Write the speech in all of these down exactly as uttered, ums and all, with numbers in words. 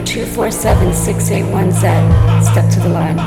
two four seven, six eight one Z. Step to the line.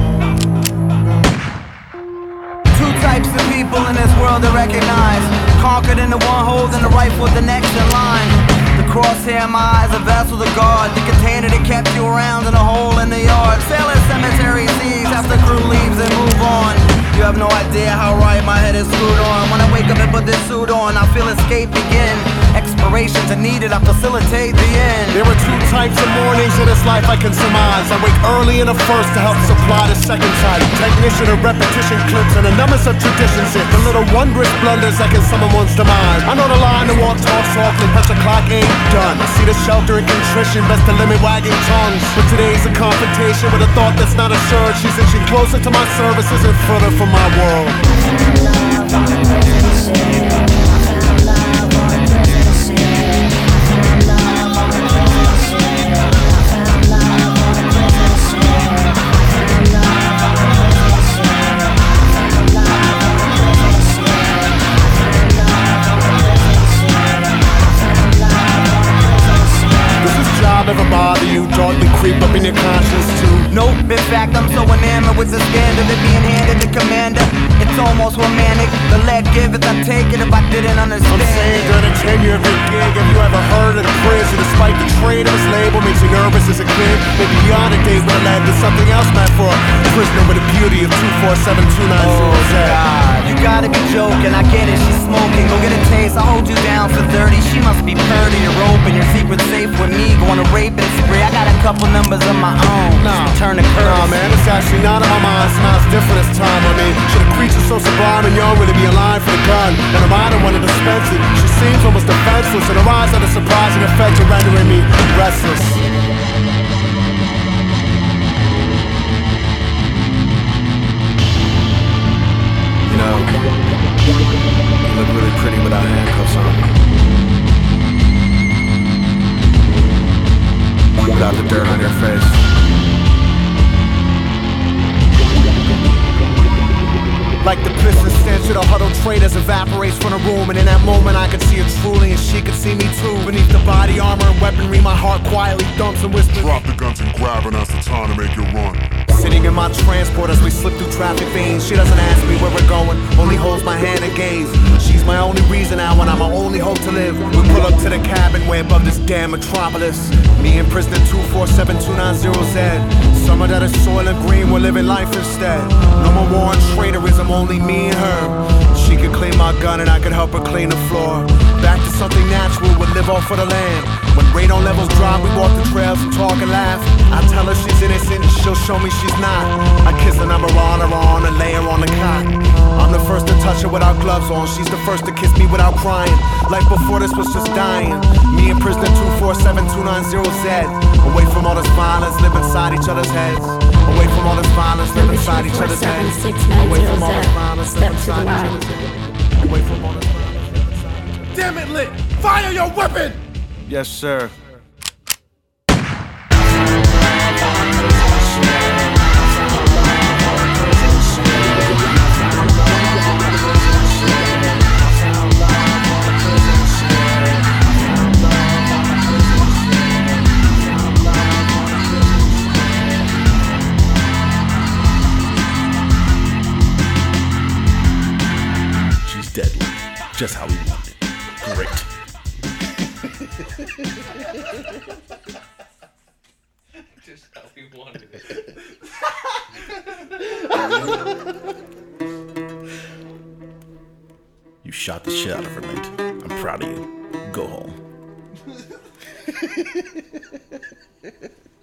Two types of people in this world to recognize. Conquered in the one holding the rifle, the next in line. The crosshair, my eyes, a vessel to guard. The container that kept you around in a hole in the yard. Sailor cemetery seas after crew leaves and move on. You have no idea how right my head is screwed on. When I wake up and put this suit on, I feel escape begin. Explorations are needed, I facilitate the end. There are two types of mornings in this life I can surmise. I wake early in the first to help supply the second type. Technician of repetition clips and the numbers of traditions hit. The little wondrous blunders that can summon one's demise. I know the line to walk tall softly, punch a clock ain't done. I see the shelter and contrition, best to limit wagging tongues. But today's a confrontation with a thought that's not assured. She's inching closer to my services and further from my world. Ever bother you, darkly creep up in your conscience too? Nope, in fact I'm so enamored with the standard of being handed the commander. It's almost romantic, the let give it, I take it if I didn't understand. I'm saying during the tenure of your gig, have you ever heard of the prison? Despite the trade of his label makes you nervous as a kid. Maybe beyond a date when it led to something else meant for a prisoner with the beauty of two four seven, two nine zero Z. Oh God, you gotta be joking, I get it, she's smoking. Go get a taste, I'll hold you down for thirty. She must be purdy, you're open, your secret's safe with me. Going to rape and spree, I got a couple numbers of my own. Nah, turn the curve. Nah, man, it's actually not in my mind. Smiles different this time. I mean, should a creature so sublime and young really be in line for the gun? And am I the one to dispense it? She seems almost defenseless, and her eyes have a surprising effect of rendering me restless. You know, you look really pretty without handcuffs on. Without the dirt on your face. Like the piston stench of the huddled traitors evaporates from the room. And in that moment I could see her truly, and she could see me too. Beneath the body armor and weaponry, my heart quietly thumps and whispers, drop the guns and grab, and that's the time to make you run. Sitting in my transport as we slip through traffic veins. She doesn't ask me where we're going, only holds my hand and gaze. She's my only reason now, and I'm my only hope to live. We pull up to the cabin way above this damn metropolis. Me and prisoner two four seven, two nine zero Z. Summer that is soil and green, we're living life instead. No more war and traitorism, only me and her. She could clean my gun and I could help her clean the floor. Back to something natural, we'll live off for the land. When radon levels drop, we walk the trails and talk and laugh. I tell her she's innocent and she'll show me she's not. I kiss the number on her arm and lay her on the cot. I'm the first to touch her without gloves on. She's the first to kiss me without crying. Life before this was just dying. Me and prisoner two four seven, two nine zero Z. Away from all this violence, live inside each other's heads. Away from all this violence, live inside each other's heads. Away from all this violence, live inside each other's heads. Away from all this violence, live inside. Damn it, Lit! Fire your weapon! Yes, sir. She's deadly. Just how we want it. Great. Just how we wanted it. You shot the shit out of her, mate. I'm proud of you. Go home.